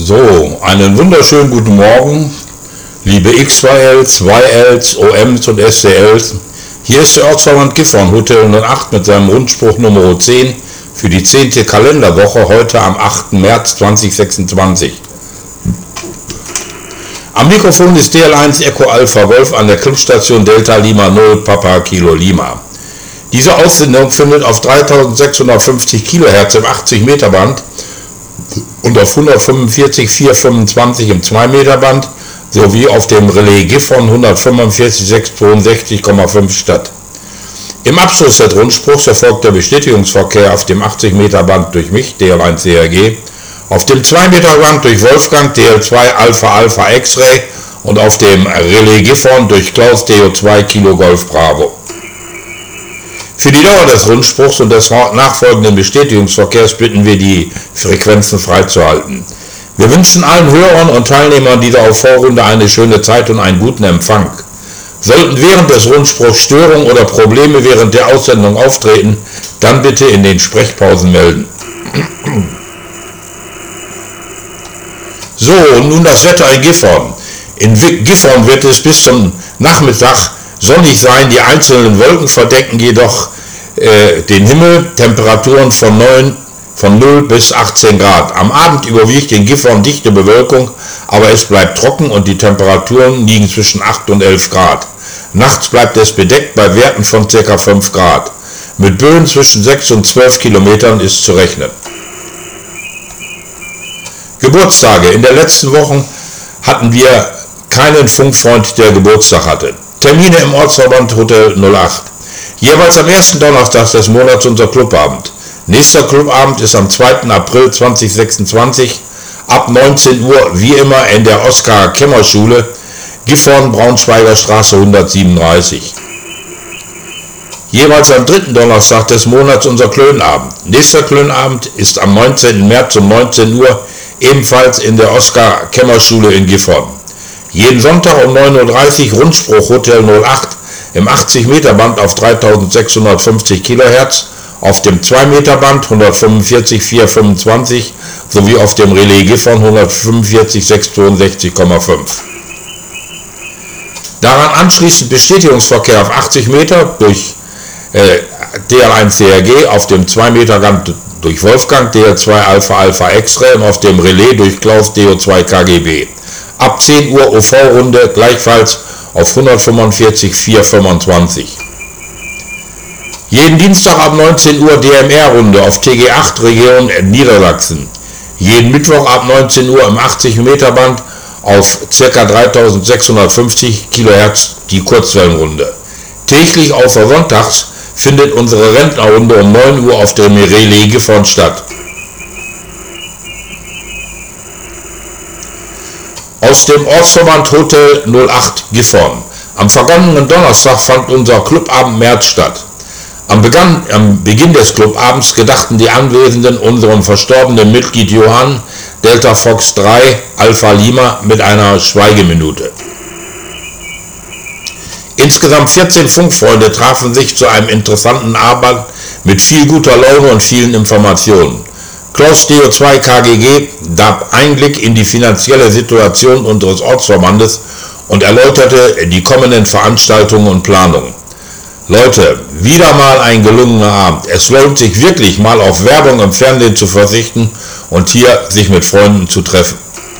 So, einen wunderschönen guten Morgen, liebe X2Ls, YLs, OMs und SCLs. Hier ist der Ortsverband Gifhorn Hotel 108 mit seinem Rundspruch Nummer 10 für die 10. Kalenderwoche, heute am 8. März 2026. Am Mikrofon ist DL1 Echo Alpha Golf an der Clipstation Delta Lima 0 Papa Kilo Lima. Diese Aussendung findet auf 3650 kHz im 80 Meter Band und auf 145,425 im 2 Meter Band sowie auf dem Relais Gifhorn 145,662,5 statt. Im Abschluss des Rundspruchs erfolgt der Bestätigungsverkehr auf dem 80 Meter Band durch mich, DL1 CRG, auf dem 2 Meter Band durch Wolfgang, DL2 Alpha Alpha X-Ray und auf dem Relais Gifhorn durch Klaus, DO2 Kilo Golf Bravo. Für die Dauer des Rundspruchs und des nachfolgenden Bestätigungsverkehrs bitten wir, die Frequenzen freizuhalten. Wir wünschen allen Hörern und Teilnehmern dieser OV-Runde eine schöne Zeit und einen guten Empfang. Sollten während des Rundspruchs Störungen oder Probleme während der Aussendung auftreten, dann bitte in den Sprechpausen melden. So, nun das Wetter in Gifhorn. In Gifhorn wird es bis zum Nachmittag sonnig sein, die einzelnen Wolken verdecken jedoch den Himmel, Temperaturen von 0 bis 18 Grad. Am Abend überwiegt in Gifhorn dichte Bewölkung, aber es bleibt trocken und die Temperaturen liegen zwischen 8 und 11 Grad. Nachts bleibt es bedeckt bei Werten von ca. 5 Grad. Mit Böen zwischen 6 und 12 Kilometern ist zu rechnen. Geburtstage. In der letzten Woche hatten wir keinen Funkfreund, der Geburtstag hatte. Termine im Ortsverband Hotel 08. Jeweils am ersten Donnerstag des Monats unser Clubabend. Nächster Clubabend ist am 2. April 2026 ab 19 Uhr wie immer in der Oskar-Kemmer-Schule, Gifhorn, Braunschweiger Straße 137. Jeweils am 3. Donnerstag des Monats unser Klönabend. Nächster Klönabend ist am 19. März um 19 Uhr ebenfalls in der Oskar-Kemmer-Schule in Gifhorn. Jeden Sonntag um 9.30 Uhr Rundspruch Hotel 08 im 80 Meter Band auf 3650 kHz, auf dem 2 Meter Band 145,425 sowie auf dem Relais Gifhorn 145,662,5. Daran anschließend Bestätigungsverkehr auf 80 Meter durch DL1 CRG, auf dem 2 Meter Band durch Wolfgang, DL2 Alpha Alpha X-Ray und auf dem Relais durch Klaus, DO2 KGB. Ab 10 Uhr OV-Runde gleichfalls auf 145,425. Jeden Dienstag ab 19 Uhr DMR-Runde auf TG8 Region Niedersachsen. Jeden Mittwoch ab 19 Uhr im 80 Meter Band auf ca. 3650 kHz die Kurzwellenrunde. Täglich außer sonntags findet unsere Rentnerrunde um 9 Uhr auf dem Relais Gifhorn statt. Aus dem Ortsverband Hotel 08 Gifhorn. Am vergangenen Donnerstag fand unser Clubabend März statt. Am Beginn des Clubabends gedachten die Anwesenden unserem verstorbenen Mitglied Johann, Delta Fox 3 Alpha Lima mit einer Schweigeminute. Insgesamt 14 Funkfreunde trafen sich zu einem interessanten Abend mit viel guter Laune und vielen Informationen. Klaus DO2 KGG gab Einblick in die finanzielle Situation unseres Ortsverbandes und erläuterte die kommenden Veranstaltungen und Planungen. Leute, wieder mal ein gelungener Abend. Es lohnt sich wirklich mal auf Werbung im Fernsehen zu verzichten und hier sich mit Freunden zu treffen.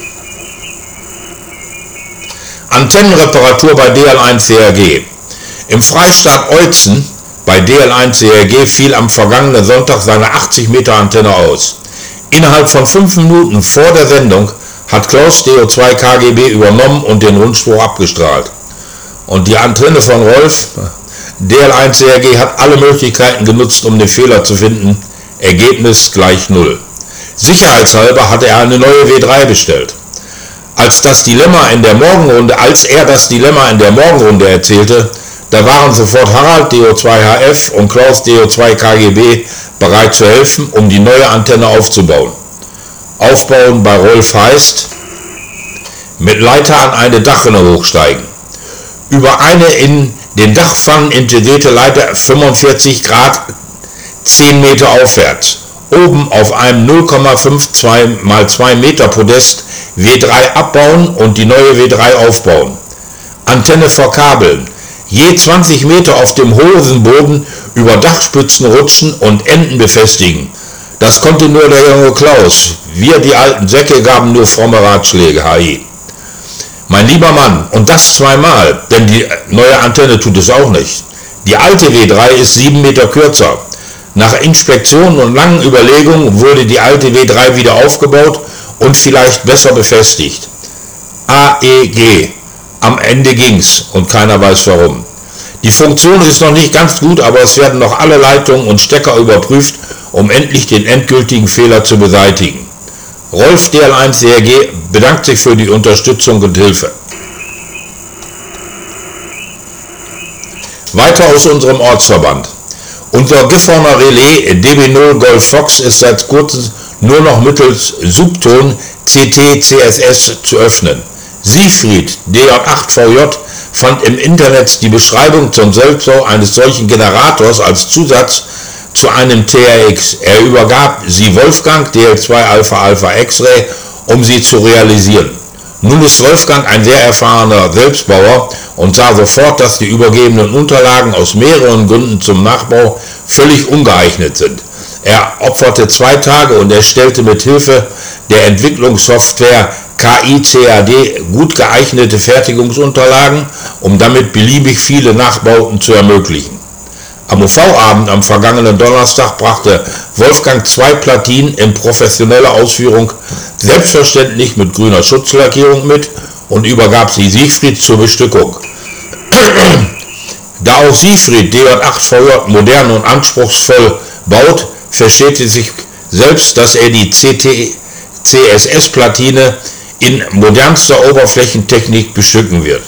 Antennenreparatur bei DL1 CRG. Im Freistaat Eutzen bei DL1 CRG fiel am vergangenen Sonntag seine 80 Meter Antenne aus. Innerhalb von 5 Minuten vor der Sendung hat Klaus DO2 KGB übernommen und den Rundspruch abgestrahlt. Und die Antenne von Rolf, DL1 CRG, hat alle Möglichkeiten genutzt, um den Fehler zu finden. Ergebnis gleich 0. Sicherheitshalber hat er eine neue W3 bestellt. Als er das Dilemma in der Morgenrunde erzählte, da waren sofort Harald DO2 HF und Klaus DO2 KGB bereit zu helfen, um die neue Antenne aufzubauen. Aufbauen bei Rolf heißt, mit Leiter an eine Dachrinne hochsteigen. Über eine in den Dachpfannen integrierte Leiter 45 Grad 10 Meter aufwärts. oben auf einem 0,52 x 2 Meter Podest W3 abbauen und die neue W3 aufbauen. Antenne verkabeln, je 20 Meter auf dem Hosenboden über Dachspitzen rutschen und Enden befestigen. Das konnte nur der junge Klaus. Wir, die alten Säcke, gaben nur fromme Ratschläge. HI. Mein lieber Mann, und das zweimal, denn die neue Antenne tut es auch nicht. Die alte W3 ist 7 Meter kürzer. Nach Inspektionen und langen Überlegungen wurde die alte W3 wieder aufgebaut und vielleicht besser befestigt. AEG. Am Ende ging's und keiner weiß warum. Die Funktion ist noch nicht ganz gut, aber es werden noch alle Leitungen und Stecker überprüft, um endlich den endgültigen Fehler zu beseitigen. Rolf DL1 ERG bedankt sich für die Unterstützung und Hilfe. Weiter aus unserem Ortsverband. Unser Gifhorner Relais DB0 Golf Fox ist seit kurzem nur noch mittels Subton CT CSS zu öffnen. Siegfried DJ8VJ fand im Internet die Beschreibung zum Selbstbau eines solchen Generators als Zusatz zu einem TRX. Er übergab sie Wolfgang DL2 Alpha Alpha X-Ray, um sie zu realisieren. Nun ist Wolfgang ein sehr erfahrener Selbstbauer und sah sofort, dass die übergebenen Unterlagen aus mehreren Gründen zum Nachbau völlig ungeeignet sind. Er opferte 2 Tage und erstellte mit Hilfe der Entwicklungssoftware KI-CAD gut geeignete Fertigungsunterlagen, um damit beliebig viele Nachbauten zu ermöglichen. Am UV-Abend am vergangenen Donnerstag brachte Wolfgang 2 Platinen in professioneller Ausführung, selbstverständlich mit grüner Schutzlackierung mit, und übergab sie Siegfried zur Bestückung. Da auch Siegfried DJ8VJ modern und anspruchsvoll baut, versteht es sich selbst, dass er die CSS-Platine in modernster Oberflächentechnik bestücken wird.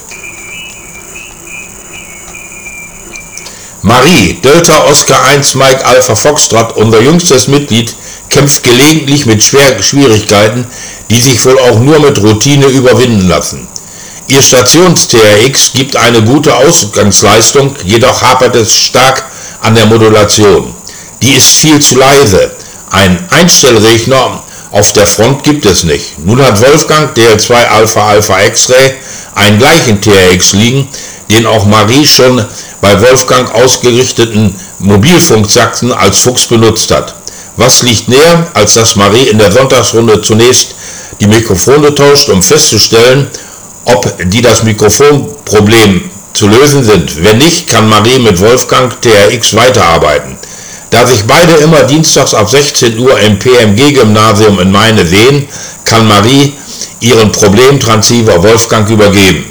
Marie, Delta Oscar 1 Mike Alpha Foxtrot, unser jüngstes Mitglied, kämpft gelegentlich mit Schwierigkeiten, die sich wohl auch nur mit Routine überwinden lassen. Ihr Stations-TRX gibt eine gute Ausgangsleistung, jedoch hapert es stark an der Modulation. Die ist viel zu leise. Ein Einstellregner auf der Front gibt es nicht. Nun hat Wolfgang DL2 Alpha Alpha X-Ray einen gleichen TRX liegen, den auch Marie schon bei Wolfgang ausgerichteten Mobilfunksachsen als Fuchs benutzt hat. Was liegt näher, als dass Marie in der Sonntagsrunde zunächst die Mikrofone tauscht, um festzustellen, ob die das Mikrofonproblem zu lösen sind. Wenn nicht, kann Marie mit Wolfgang TRX weiterarbeiten. Da sich beide immer dienstags ab 16 Uhr im PMG-Gymnasium in Meine sehen, kann Marie ihren Problemtransceiver Wolfgang übergeben.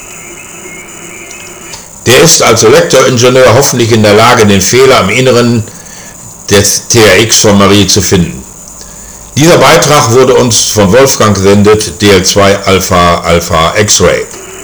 Der ist als Elektroingenieur hoffentlich in der Lage, den Fehler im Inneren des TRX von Marie zu finden. Dieser Beitrag wurde uns von Wolfgang gesendet, DL2 Alpha Alpha X-Ray.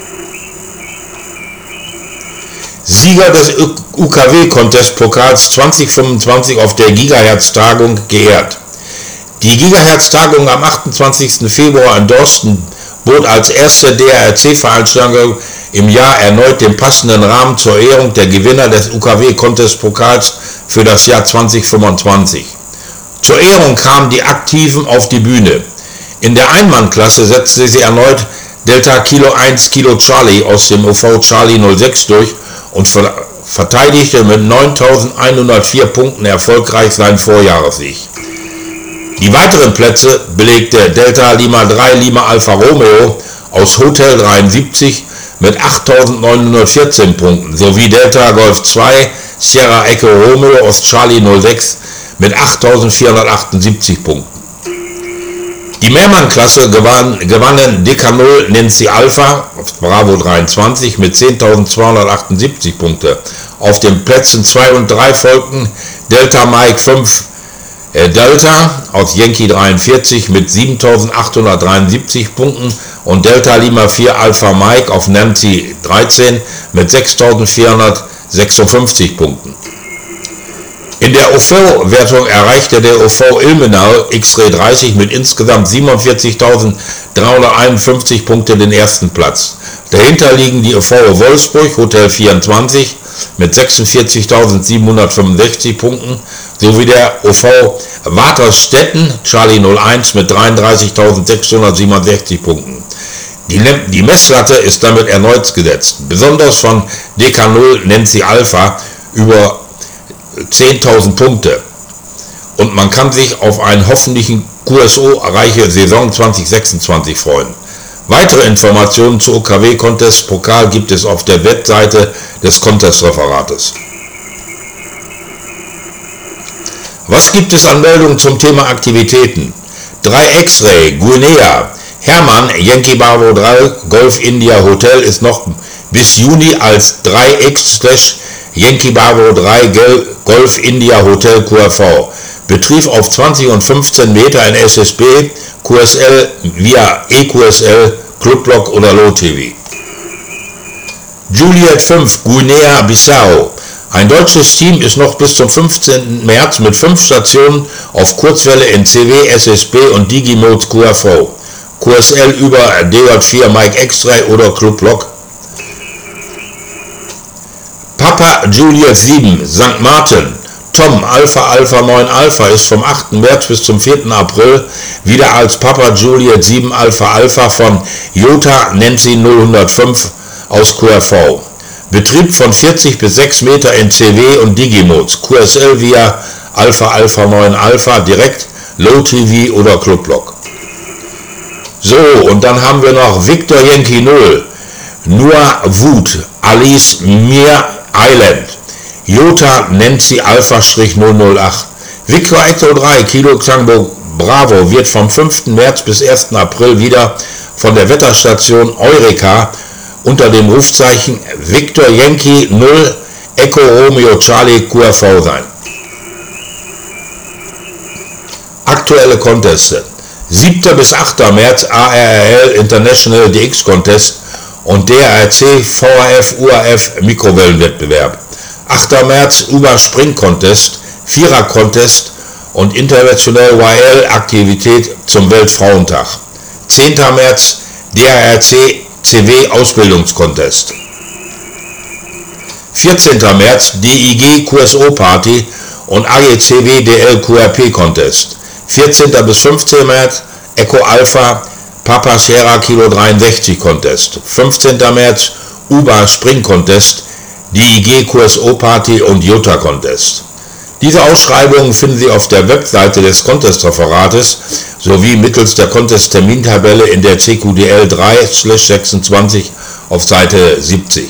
Sieger des UKW-Contest-Pokals 2025 auf der Gigahertz-Tagung geehrt. Die Gigahertz-Tagung am 28. Februar in Dorsten bot als erste DRC-Veranstaltung im Jahr erneut den passenden Rahmen zur Ehrung der Gewinner des UKW-Contest-Pokals für das Jahr 2025. Zur Ehrung kamen die Aktiven auf die Bühne. In der Einmannklasse setzte sie erneut Delta Kilo 1 Kilo Charlie aus dem UV Charlie 06 durch und verteidigte mit 9.104 Punkten erfolgreich seinen Vorjahressieg. Die weiteren Plätze belegte Delta Lima 3 Lima Alfa Romeo aus Hotel 73 mit 8.914 Punkten sowie Delta Golf 2 Sierra Echo Romeo aus Charlie 06 mit 8.478 Punkten. Die Mehrmann-Klasse gewannen Decanol Nancy Alpha auf Bravo 23 mit 10.278 Punkte. Auf den Plätzen 2 und 3 folgten Delta Mike 5 Delta aus Yankee 43 mit 7.873 Punkten und Delta Lima 4 Alpha Mike auf Nancy 13 mit 6.456 Punkten. In der OV-Wertung erreichte der OV Ilmenau X-Ray 30 mit insgesamt 47.364 351 Punkte den ersten Platz. Dahinter liegen die VO Wolfsburg, Hotel 24 mit 46.765 Punkten, sowie der OV Waterstetten, Charlie 01 mit 33.667 Punkten. Die Messlatte ist damit erneut gesetzt, besonders von DK0 Nancy Alpha über 10.000 Punkte. Und man kann sich auf einen hoffentlichen QSO-reiche Saison 2026 freuen. Weitere Informationen zu OKW Contest Pokal gibt es auf der Webseite des Contest-Referates. Was gibt es an Meldungen zum Thema Aktivitäten? 3 X-Ray, Guinea, Hermann, Yankee Bravo 3, Golf India Hotel ist noch bis Juni als 3X/Yankee Bravo 3 Golf India Hotel QRV. Betrieb auf 20 und 15 Meter in SSB, QSL via EQSL, Clubblock oder Low TV. Juliet 5, Guinea-Bissau. Ein deutsches Team ist noch bis zum 15. März mit 5 Stationen auf Kurzwelle in CW, SSB und Digimodes QRV. QSL über DJ4 Mike X-Ray oder Clubblock. Papa Juliet 7, St. Martin. Tom Alpha Alpha 9 Alpha ist vom 8. März bis zum 4. April wieder als Papa Juliet 7 Alpha Alpha von Jota Nancy 005 aus QRV. Betrieb von 40 bis 6 Meter in CW und Digimodes, QSL via Alpha Alpha 9 Alpha direkt, Low TV oder Clubblock. So, und dann haben wir noch Victor Yankee 0, Noah Wood, Alice Mir Island, Jota Nancy Alpha-008. Victor Echo 3 Kilo Tango Bravo wird vom 5. März bis 1. April wieder von der Wetterstation Eureka unter dem Rufzeichen Victor Yankee 0 Echo Romeo Charlie QRV sein. Aktuelle Conteste. 7. bis 8. März ARRL International DX Contest und DRC VHF UAF Mikrowellenwettbewerb. 8. März UBA Spring Contest, 4er Contest und International YL Aktivität zum Weltfrauentag. 10. März DRC CW Ausbildungscontest. 14. März DIG QSO Party und AGCW DL QRP Contest. 14. bis 15. März Echo Alpha Papa Sierra Kilo 63 Contest. 15. März UBA Spring Contest, DIG QSO Party und Jota Contest. Diese Ausschreibungen finden Sie auf der Webseite des Contest-Referates sowie mittels der Contest-Termintabelle in der CQDL 3/26 auf Seite 70.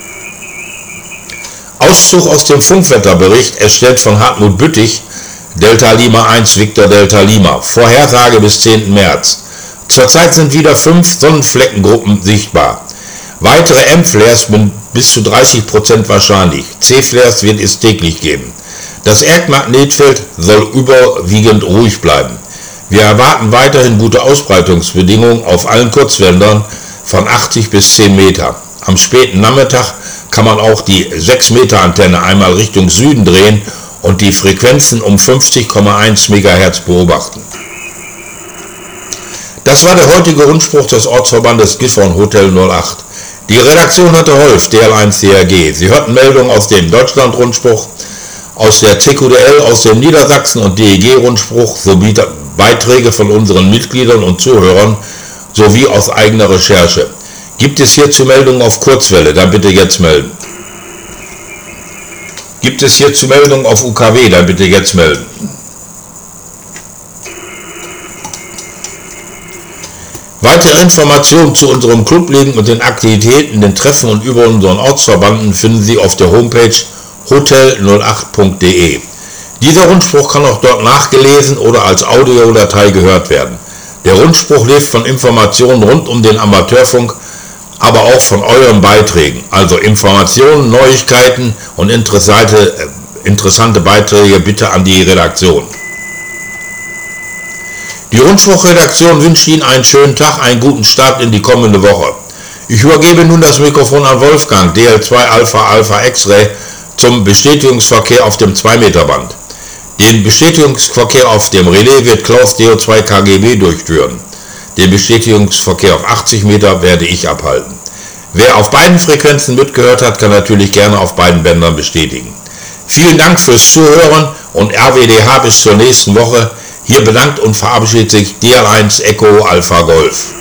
Auszug aus dem Funkwetterbericht erstellt von Hartmut Büttig, Delta Lima 1 Victor Delta Lima, Vorhersage bis 10. März. Zurzeit sind wieder 5 Sonnenfleckengruppen sichtbar. Weitere M-Flares sind bis zu 30% wahrscheinlich. C-Flares wird es täglich geben. Das Erdmagnetfeld soll überwiegend ruhig bleiben. Wir erwarten weiterhin gute Ausbreitungsbedingungen auf allen Kurzwäldern von 80 bis 10 Meter. Am späten Nachmittag kann man auch die 6 Meter Antenne einmal Richtung Süden drehen und die Frequenzen um 50,1 MHz beobachten. Das war der heutige Rundspruch des Ortsverbandes Gifhorn Hotel 08. Die Redaktion hatte Holf, DL1 CRG. Sie hörten Meldungen aus dem Deutschland-Rundspruch, aus der CQDL, aus dem Niedersachsen- und DEG-Rundspruch sowie Beiträge von unseren Mitgliedern und Zuhörern sowie aus eigener Recherche. Gibt es hierzu Meldungen auf Kurzwelle, dann bitte jetzt melden. Gibt es hierzu Meldungen auf UKW, dann bitte jetzt melden. Weitere Informationen zu unserem Clubleben und den Aktivitäten, den Treffen und über unseren Ortsverbanden finden Sie auf der Homepage hotel08.de. Dieser Rundspruch kann auch dort nachgelesen oder als Audiodatei gehört werden. Der Rundspruch lebt von Informationen rund um den Amateurfunk, aber auch von euren Beiträgen, also Informationen, Neuigkeiten und interessante Beiträge bitte an die Redaktion. Die Rundspruchredaktion wünscht Ihnen einen schönen Tag, einen guten Start in die kommende Woche. Ich übergebe nun das Mikrofon an Wolfgang, DL2 Alpha Alpha X-Ray, zum Bestätigungsverkehr auf dem 2-Meter-Band. Den Bestätigungsverkehr auf dem Relais wird Klaus DO2 KGB durchführen. Den Bestätigungsverkehr auf 80 Meter werde ich abhalten. Wer auf beiden Frequenzen mitgehört hat, kann natürlich gerne auf beiden Bändern bestätigen. Vielen Dank fürs Zuhören und RWDH bis zur nächsten Woche. Hier bedankt und verabschiedet sich DL1 Echo Alpha Golf.